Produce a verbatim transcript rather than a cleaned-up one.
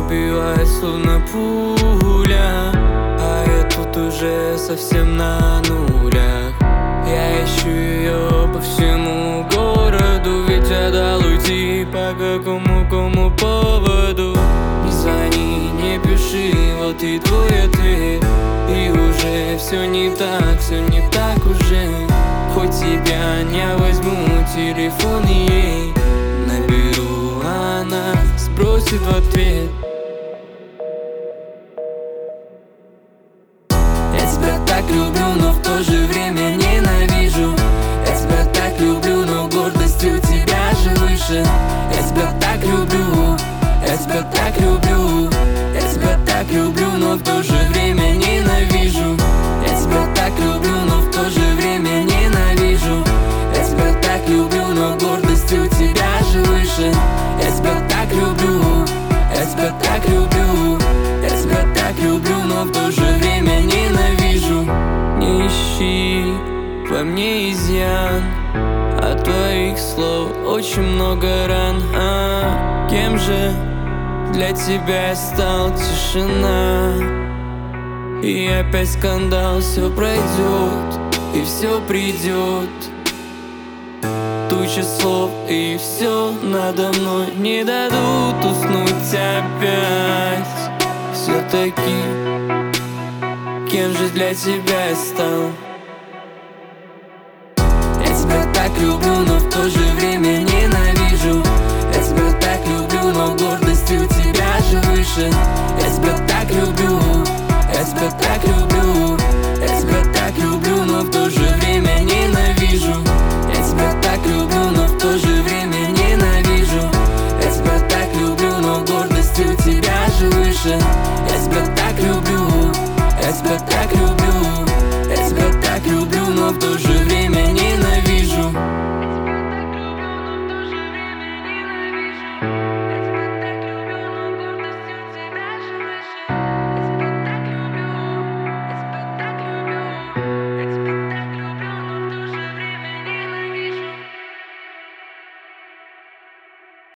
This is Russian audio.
убивает словно пуля, а я тут уже совсем на нулях. Я ищу ее по всему городу, ведь я дал уйти по какому-кому поводу. Не звони, не пиши, вот и твой ответ. И уже все не так, все не так уже. Хоть тебя не возьму, телефон ей наберу, а она спросит в ответ: я тебя так люблю, но в то же время ненавижу. Я тебя так люблю, но гордость у тебя же выше. Я тебя так люблю, я тебя так люблю. Я тебя так люблю, но в то же время ненавижу. Я тебя так люблю, но в то же время ненавижу. Я тебя так люблю, но гордость у тебя же выше. Я тебя так люблю, я тебя так люблю. Я тебя так люблю, но в то же время ненавижу. Не ищи во мне изъян, от твоих слов очень много ран. а, Кем же для тебя стал? Тишина. И опять скандал, все пройдет, и все придет. Туча слов, и все надо мной не дадут уснуть опять. Все-таки кем же для тебя стал? Я тебя так люблю, но в то же время ненавижу. Я тебя так люблю, но гордость у тебя же выше.